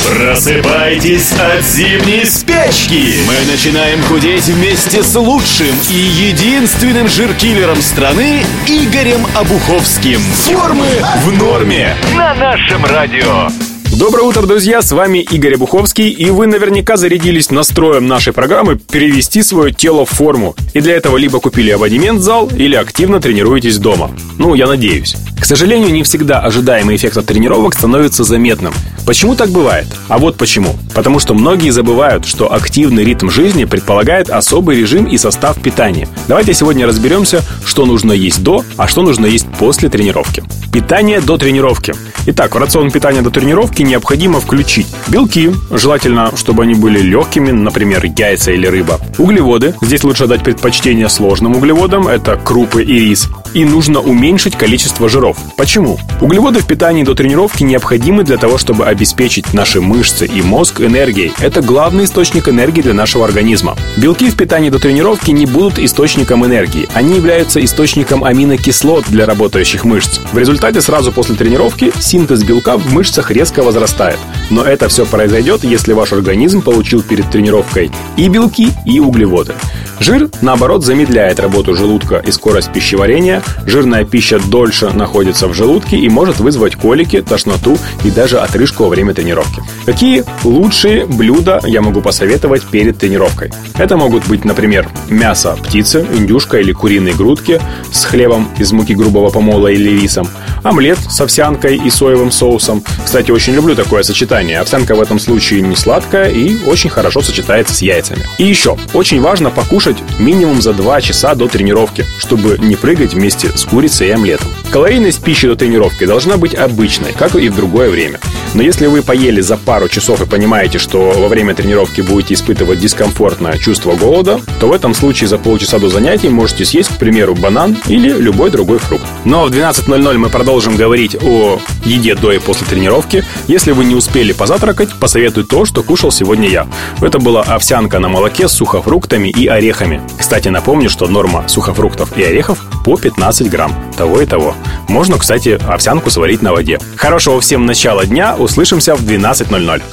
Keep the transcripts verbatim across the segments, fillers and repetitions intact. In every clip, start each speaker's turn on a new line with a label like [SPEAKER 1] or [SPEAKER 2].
[SPEAKER 1] Просыпайтесь от зимней спячки! Мы начинаем худеть вместе с лучшим и единственным жиркиллером страны Игорем Обуховским. Формы в норме на нашем радио.
[SPEAKER 2] Доброе утро, друзья, с вами Игорь Обуховский, и вы наверняка зарядились настроем нашей программы перевести свое тело в форму. И для этого либо купили абонемент в зал, или активно тренируетесь дома. Ну, я надеюсь. К сожалению, не всегда ожидаемый эффект от тренировок становится заметным. Почему так бывает? А вот почему. Потому что многие забывают, что активный ритм жизни предполагает особый режим и состав питания. Давайте сегодня разберемся, что нужно есть до, а что нужно есть после тренировки. Питание до тренировки. Итак, в рацион питания до тренировки необходимо включить белки, желательно, чтобы они были легкими, например, яйца или рыба. Углеводы, здесь лучше дать предпочтение сложным углеводам, это крупы и рис. И нужно уменьшить количество жиров. Почему? Углеводы в питании до тренировки необходимы для того, чтобы обеспечить наши мышцы и мозг энергией. Это главный источник энергии для нашего организма. Белки в питании до тренировки не будут источником энергии. Они являются источником аминокислот для работающих мышц. В результате сразу после тренировки синтез белка в мышцах резко возрастает. Но это все произойдет, если ваш организм получил перед тренировкой и белки, и углеводы. Жир, наоборот, замедляет работу желудка и скорость пищеварения. Жирная пища дольше находится в желудке и может вызвать колики, тошноту и даже отрыжку во время тренировки. Какие лучшие блюда я могу посоветовать перед тренировкой? Это могут быть, например, мясо птицы, индюшка или куриные грудки с хлебом из муки грубого помола или рисом, омлет с овсянкой и соевым соусом. Кстати, очень люблю такое сочетание. Овсянка в этом случае не сладкая и очень хорошо сочетается с яйцами. И еще, очень важно покушать минимум за два часа до тренировки, чтобы не прыгать вместе с курицей и омлетом. Калорийность пищи до тренировки должна быть обычной, как и в другое время. Но если вы поели за пару часов и понимаете, что во время тренировки будете испытывать дискомфортное чувство голода, то в этом случае за полчаса до занятий можете съесть, к примеру, банан или любой другой фрукт. Но в двенадцать ноль ноль мы продолжим говорить о еде до и после тренировки. Если вы не успели позавтракать, посоветую то, что кушал сегодня я. Это была овсянка на молоке с сухофруктами и орехами. Кстати, напомню, что норма сухофруктов и орехов по пятнадцать грамм. Того и того. Можно, кстати, овсянку сварить на воде. Хорошего всем начала дня. Услышимся в двенадцать ноль ноль.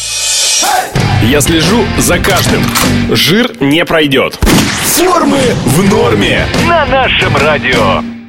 [SPEAKER 2] Я слежу за каждым. Жир не пройдет.
[SPEAKER 1] Формы в норме на нашем радио.